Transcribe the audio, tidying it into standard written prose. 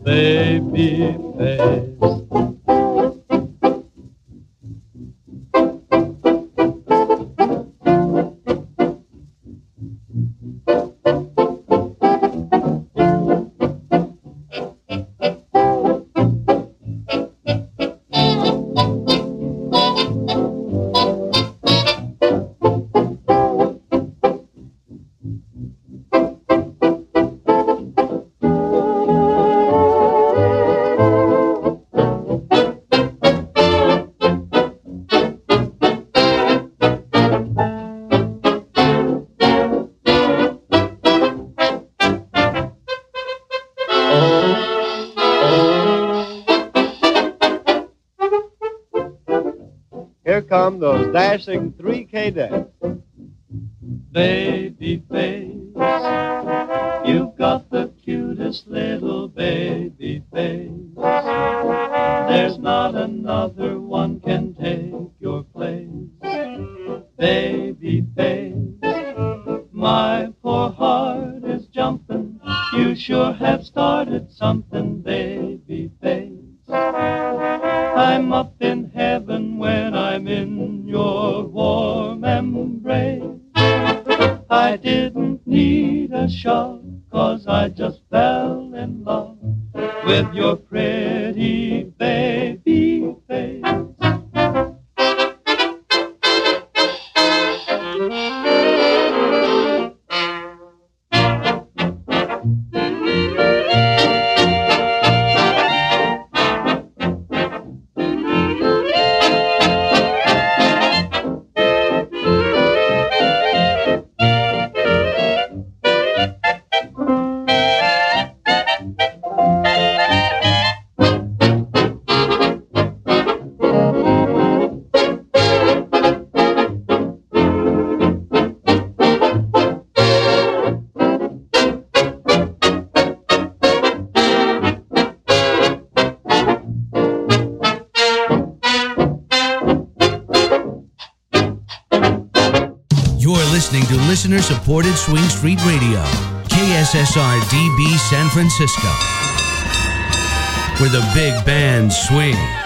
baby face. Here come those dashing 3 cadets. Baby face, you've got the cutest little baby face. There's not another one can take your place. Baby face, my poor heart is jumping. You sure have started something, baby face. I'm up in heaven when I'm in your warm embrace. I didn't need a shot, 'cause I just fell in love with your pretty baby face. Listening to listener-supported Swing Street Radio, KSSR-DB San Francisco, where the big bands swing.